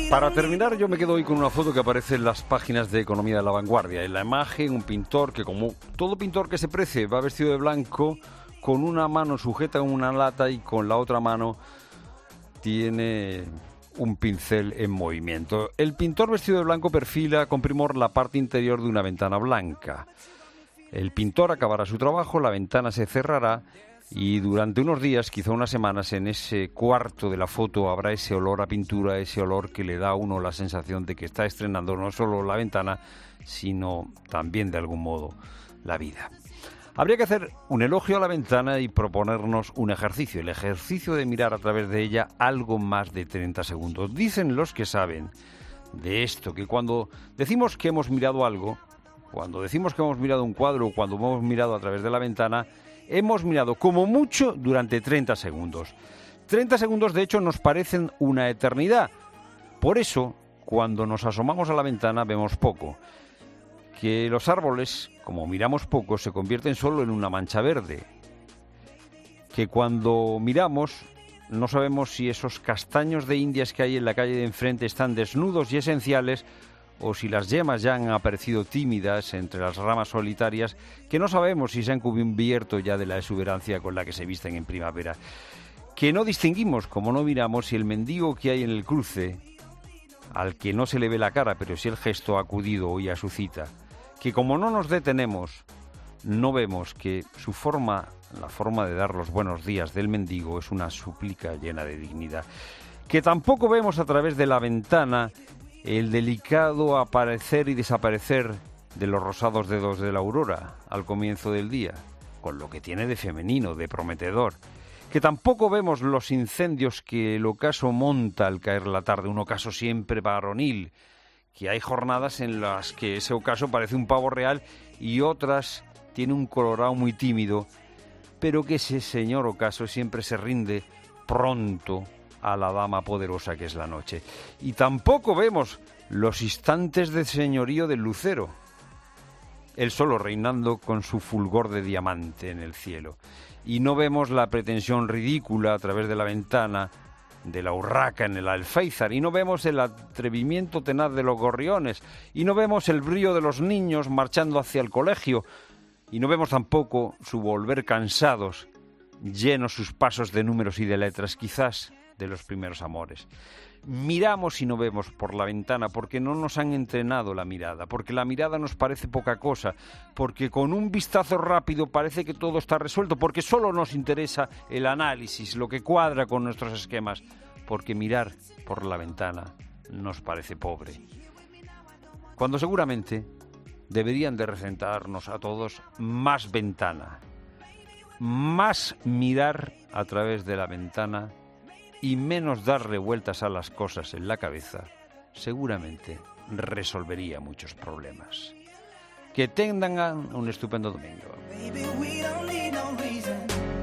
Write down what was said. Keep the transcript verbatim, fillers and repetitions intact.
Para terminar, yo me quedo hoy con una foto que aparece en las páginas de Economía de La Vanguardia. En la imagen, un pintor que, como todo pintor que se precie, va vestido de blanco, con una mano sujeta en una lata y con la otra mano tiene un pincel en movimiento. El pintor vestido de blanco perfila con primor la parte interior de una ventana blanca. El pintor acabará su trabajo, la ventana se cerrará y durante unos días, quizá unas semanas, en ese cuarto de la foto habrá ese olor a pintura, ese olor que le da a uno la sensación de que está estrenando no solo la ventana, sino también de algún modo la vida. Habría que hacer un elogio a la ventana y proponernos un ejercicio, el ejercicio de mirar a través de ella algo más de treinta segundos. Dicen los que saben de esto, que cuando decimos que hemos mirado algo, cuando decimos que hemos mirado un cuadro o cuando hemos mirado a través de la ventana, hemos mirado como mucho durante treinta segundos. treinta segundos, de hecho, nos parecen una eternidad. Por eso, cuando nos asomamos a la ventana, vemos poco. Que los árboles, como miramos poco, se convierten solo en una mancha verde. Que cuando miramos, no sabemos si esos castaños de indias que hay en la calle de enfrente están desnudos y esenciales, o si las yemas ya han aparecido tímidas entre las ramas solitarias, que no sabemos si se han cubierto ya de la exuberancia con la que se visten en primavera. Que no distinguimos, como no miramos, si el mendigo que hay en el cruce, al que no se le ve la cara, pero sí el gesto, ha acudido hoy a su cita. Que como no nos detenemos, no vemos que su forma, la forma de dar los buenos días del mendigo, es una súplica llena de dignidad. Que tampoco vemos a través de la ventana el delicado aparecer y desaparecer de los rosados dedos de la aurora al comienzo del día, con lo que tiene de femenino, de prometedor. Que tampoco vemos los incendios que el ocaso monta al caer la tarde, un ocaso siempre varonil, que hay jornadas en las que ese ocaso parece un pavo real y otras tiene un colorado muy tímido, pero que ese señor ocaso siempre se rinde pronto a la dama poderosa que es la noche. Y tampoco vemos los instantes de señorío del lucero, él solo reinando con su fulgor de diamante en el cielo. Y no vemos la pretensión ridícula a través de la ventana de la urraca en el alféizar, y no vemos el atrevimiento tenaz de los gorriones, y no vemos el brío de los niños marchando hacia el colegio, y no vemos tampoco su volver cansados, llenos sus pasos de números y de letras, quizás de los primeros amores. Miramos y no vemos por la ventana porque no nos han entrenado la mirada, porque la mirada nos parece poca cosa, porque con un vistazo rápido parece que todo está resuelto, porque solo nos interesa el análisis, lo que cuadra con nuestros esquemas, porque mirar por la ventana nos parece pobre. Cuando seguramente deberían de recentarnos a todos más ventana, más mirar a través de la ventana y menos darle vueltas a las cosas en la cabeza, seguramente resolvería muchos problemas. Que tengan un estupendo domingo.